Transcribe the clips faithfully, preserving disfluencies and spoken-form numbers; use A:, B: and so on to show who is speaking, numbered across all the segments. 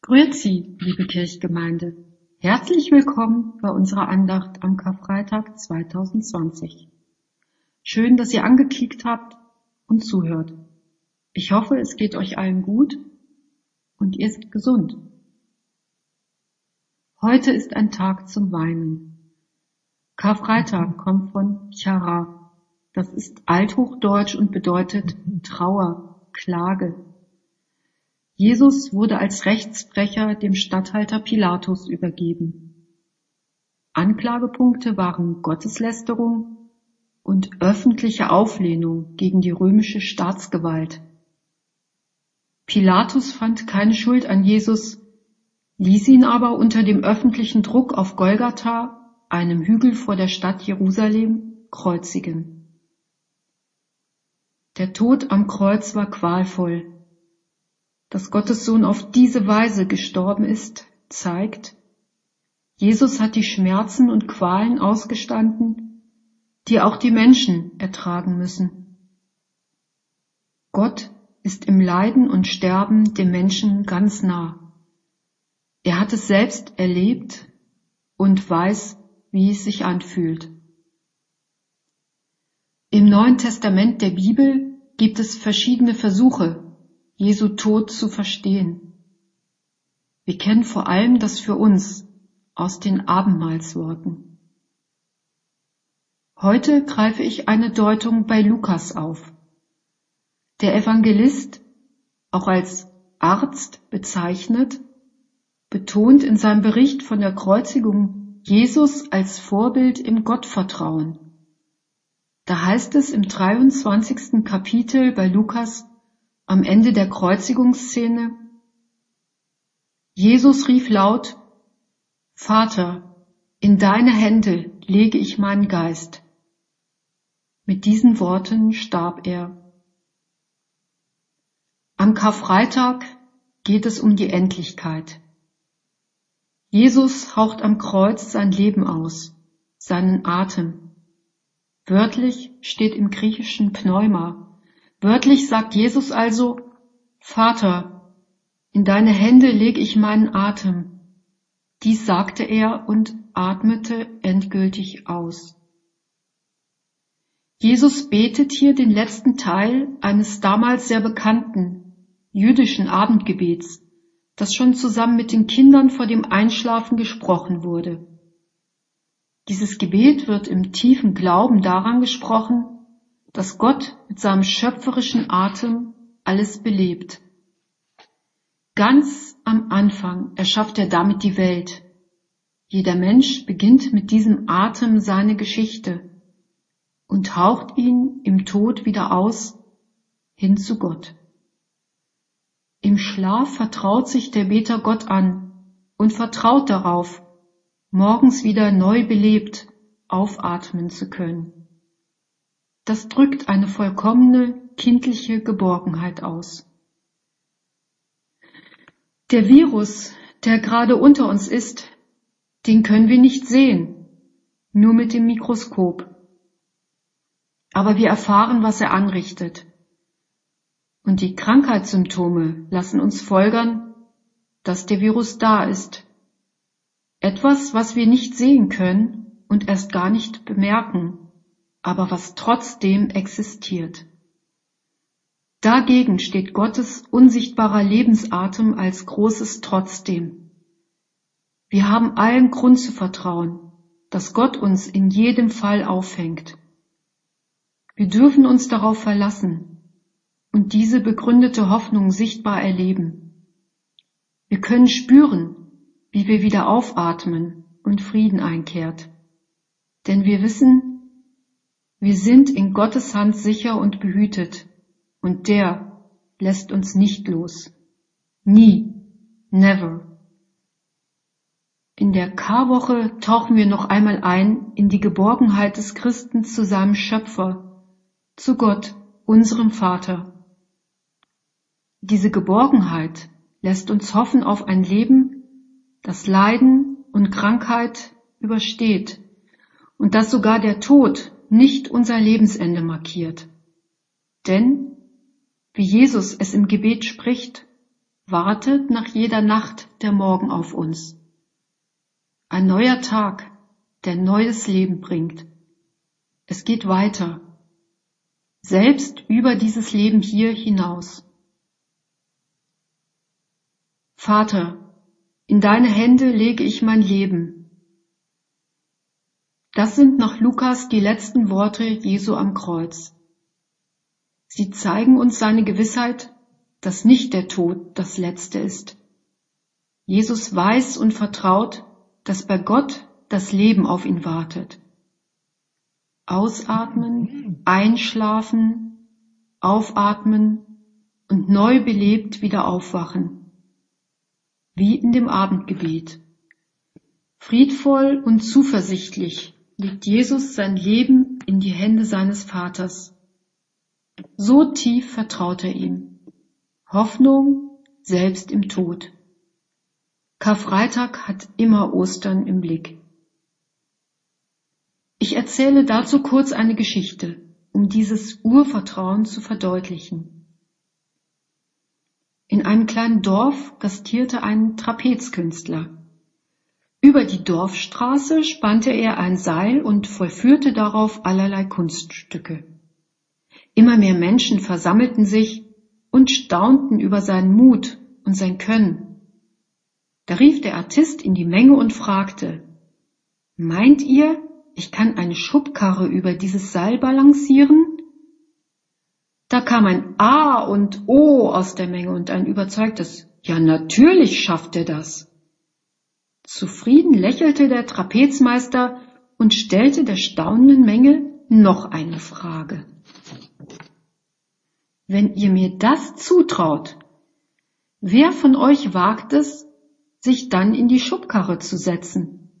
A: Grüezi, liebe Kirchgemeinde. Herzlich willkommen bei unserer Andacht am Karfreitag zweitausendzwanzig. Schön, dass ihr angeklickt habt und zuhört. Ich hoffe, es geht euch allen gut und ihr seid gesund. Heute ist ein Tag zum Weinen. Karfreitag kommt von Chara. Das ist Althochdeutsch und bedeutet Trauer, Klage. Jesus wurde als Rechtsbrecher dem Statthalter Pilatus übergeben. Anklagepunkte waren Gotteslästerung und öffentliche Auflehnung gegen die römische Staatsgewalt. Pilatus fand keine Schuld an Jesus, ließ ihn aber unter dem öffentlichen Druck auf Golgatha, einem Hügel vor der Stadt Jerusalem, kreuzigen. Der Tod am Kreuz war qualvoll. Dass Gottes Sohn auf diese Weise gestorben ist, zeigt, Jesus hat die Schmerzen und Qualen ausgestanden, die auch die Menschen ertragen müssen. Gott ist im Leiden und Sterben dem Menschen ganz nah. Er hat es selbst erlebt und weiß, wie es sich anfühlt. Im Neuen Testament der Bibel gibt es verschiedene Versuche, Jesu Tod zu verstehen. Wir kennen vor allem das für uns aus den Abendmahlsworten. Heute greife ich eine Deutung bei Lukas auf. Der Evangelist, auch als Arzt bezeichnet, betont in seinem Bericht von der Kreuzigung Jesus als Vorbild im Gottvertrauen. Da heißt es im dreiundzwanzigsten Kapitel bei Lukas am Ende der Kreuzigungsszene: Jesus rief laut: Vater, in deine Hände lege ich meinen Geist. Mit diesen Worten starb er. Am Karfreitag geht es um die Endlichkeit. Jesus haucht am Kreuz sein Leben aus, seinen Atem. Wörtlich steht im Griechischen Pneuma. Wörtlich sagt Jesus also: Vater, in deine Hände lege ich meinen Atem. Dies sagte er und atmete endgültig aus. Jesus betet hier den letzten Teil eines damals sehr bekannten jüdischen Abendgebets, das schon zusammen mit den Kindern vor dem Einschlafen gesprochen wurde. Dieses Gebet wird im tiefen Glauben daran gesprochen, dass Gott mit seinem schöpferischen Atem alles belebt. Ganz am Anfang erschafft er damit die Welt. Jeder Mensch beginnt mit diesem Atem seine Geschichte und haucht ihn im Tod wieder aus, hin zu Gott. Im Schlaf vertraut sich der Beter Gott an und vertraut darauf, morgens wieder neu belebt aufatmen zu können. Das drückt eine vollkommene kindliche Geborgenheit aus. Der Virus, der gerade unter uns ist, den können wir nicht sehen, nur mit dem Mikroskop. Aber wir erfahren, was er anrichtet. Und die Krankheitssymptome lassen uns folgern, dass der Virus da ist. Etwas, was wir nicht sehen können und erst gar nicht bemerken, aber was trotzdem existiert. Dagegen steht Gottes unsichtbarer Lebensatem als großes Trotzdem. Wir haben allen Grund zu vertrauen, dass Gott uns in jedem Fall auffängt. Wir dürfen uns darauf verlassen und diese begründete Hoffnung sichtbar erleben. Wir können spüren, wie wir wieder aufatmen und Frieden einkehrt. Denn wir wissen, wir sind in Gottes Hand sicher und behütet, und der lässt uns nicht los. Nie, never. In der Karwoche tauchen wir noch einmal ein in die Geborgenheit des Christen zu seinem Schöpfer, zu Gott, unserem Vater. Diese Geborgenheit lässt uns hoffen auf ein Leben, das Leiden und Krankheit übersteht und das sogar der Tod nicht unser Lebensende markiert. Denn, wie Jesus es im Gebet spricht, wartet nach jeder Nacht der Morgen auf uns. Ein neuer Tag, der neues Leben bringt. Es geht weiter, selbst über dieses Leben hier hinaus. Vater, in deine Hände lege ich mein Leben. Das sind nach Lukas die letzten Worte Jesu am Kreuz. Sie zeigen uns seine Gewissheit, dass nicht der Tod das Letzte ist. Jesus weiß und vertraut, dass bei Gott das Leben auf ihn wartet. Ausatmen, einschlafen, aufatmen und neu belebt wieder aufwachen. Wie in dem Abendgebet. Friedvoll und zuversichtlich legt Jesus sein Leben in die Hände seines Vaters. So tief vertraut er ihm. Hoffnung selbst im Tod. Karfreitag hat immer Ostern im Blick. Ich erzähle dazu kurz eine Geschichte, um dieses Urvertrauen zu verdeutlichen. In einem kleinen Dorf gastierte ein Trapezkünstler. Über die Dorfstraße spannte er ein Seil und vollführte darauf allerlei Kunststücke. Immer mehr Menschen versammelten sich und staunten über seinen Mut und sein Können. Da rief der Artist in die Menge und fragte: Meint ihr, ich kann eine Schubkarre über dieses Seil balancieren? Da kam ein A und O aus der Menge und ein überzeugtes: Ja, natürlich schafft er das. Zufrieden lächelte der Trapezmeister und stellte der staunenden Menge noch eine Frage. Wenn ihr mir das zutraut, wer von euch wagt es, sich dann in die Schubkarre zu setzen?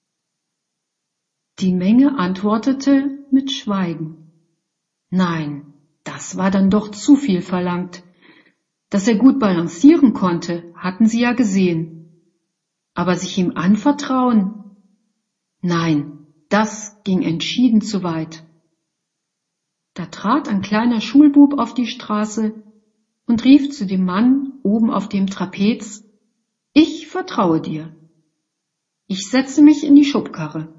A: Die Menge antwortete mit Schweigen. Nein, das war dann doch zu viel verlangt. Dass er gut balancieren konnte, hatten sie ja gesehen. Aber sich ihm anvertrauen? Nein, das ging entschieden zu weit. Da trat ein kleiner Schulbub auf die Straße und rief zu dem Mann oben auf dem Trapez: Ich vertraue dir. Ich setze mich in die Schubkarre.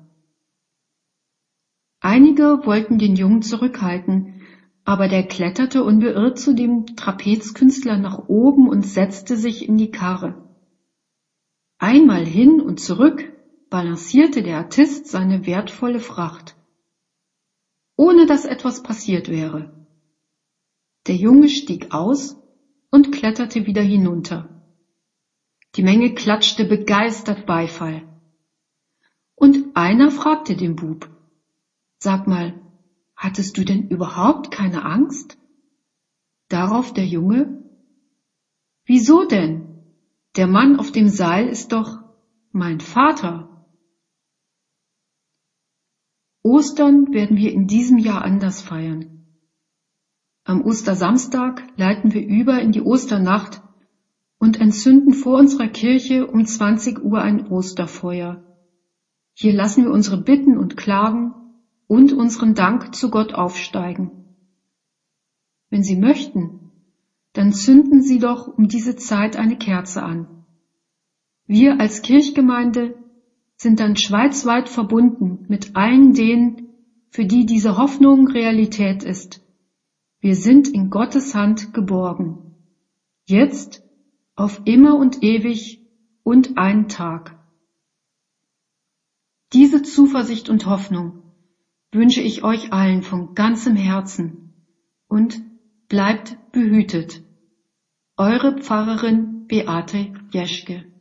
A: Einige wollten den Jungen zurückhalten, aber der kletterte unbeirrt zu dem Trapezkünstler nach oben und setzte sich in die Karre. Einmal hin und zurück balancierte der Artist seine wertvolle Fracht, ohne dass etwas passiert wäre. Der Junge stieg aus und kletterte wieder hinunter. Die Menge klatschte begeistert Beifall. Und einer fragte den Bub: Sag mal, hattest du denn überhaupt keine Angst? Darauf der Junge: Wieso denn? Der Mann auf dem Seil ist doch mein Vater. Ostern werden wir in diesem Jahr anders feiern. Am Ostersamstag leiten wir über in die Osternacht und entzünden vor unserer Kirche um zwanzig Uhr ein Osterfeuer. Hier lassen wir unsere Bitten und Klagen und unseren Dank zu Gott aufsteigen. Wenn Sie möchten, dann zünden Sie doch um diese Zeit eine Kerze an. Wir als Kirchgemeinde sind dann schweizweit verbunden mit allen denen, für die diese Hoffnung Realität ist. Wir sind in Gottes Hand geborgen. Jetzt, auf immer und ewig und einen Tag. Diese Zuversicht und Hoffnung wünsche ich euch allen von ganzem Herzen und bleibt behütet. Eure Pfarrerin Beate Jeschke.